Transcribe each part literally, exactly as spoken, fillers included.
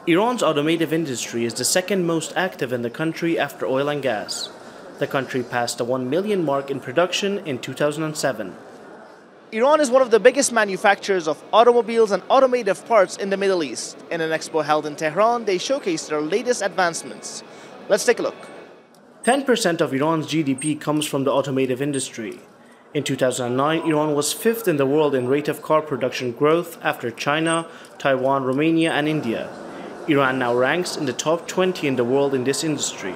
Iran's automotive industry is the second most active in the country after oil and gas. The country passed the one million mark in production in two thousand seven. Iran is one of the biggest manufacturers of automobiles and automotive parts in the Middle East. In an expo held in Tehran, they showcased their latest advancements. Let's take a look. ten percent of Iran's G D P comes from the automotive industry. In two thousand nine, Iran was fifth in the world in rate of car production growth after China, Taiwan, Romania, and India. Iran now ranks in the top twenty in the world in this industry.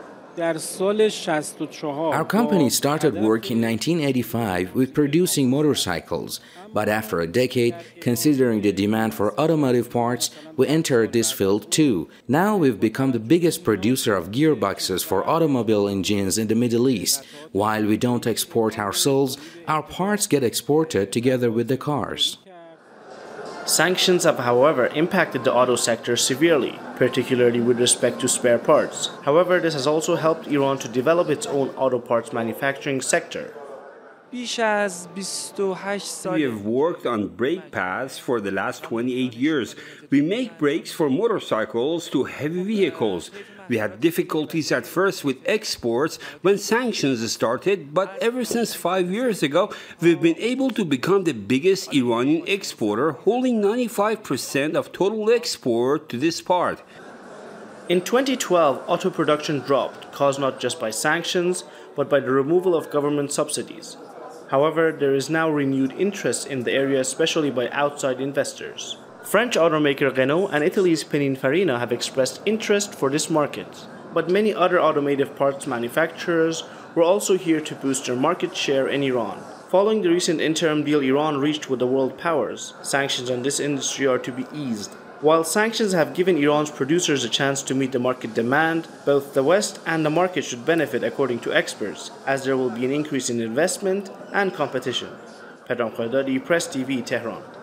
Our company started work in nineteen eighty-five with producing motorcycles, but after a decade, considering the demand for automotive parts, we entered this field too. Now we've become the biggest producer of gearboxes for automobile engines in the Middle East. While we don't export our souls, our parts get exported together with the cars. Sanctions have, however, impacted the auto sector severely, particularly with respect to spare parts. However, this has also helped Iran to develop its own auto parts manufacturing sector. We have worked on brake pads for the last twenty-eight years. We make brakes for motorcycles to heavy vehicles. We had difficulties at first with exports when sanctions started, but ever since five years ago, we've been able to become the biggest Iranian exporter, holding ninety-five percent of total export to this part. In twenty twelve, auto production dropped, caused not just by sanctions, but by the removal of government subsidies. However, there is now renewed interest in the area, especially by outside investors. French automaker Renault and Italy's Pininfarina have expressed interest for this market. But many other automotive parts manufacturers were also here to boost their market share in Iran. Following the recent interim deal Iran reached with the world powers, sanctions on this industry are to be eased. While sanctions have given Iran's producers a chance to meet the market demand, both the West and the market should benefit according to experts, as there will be an increase in investment and competition. Pedram Khordadi, Press T V, Tehran.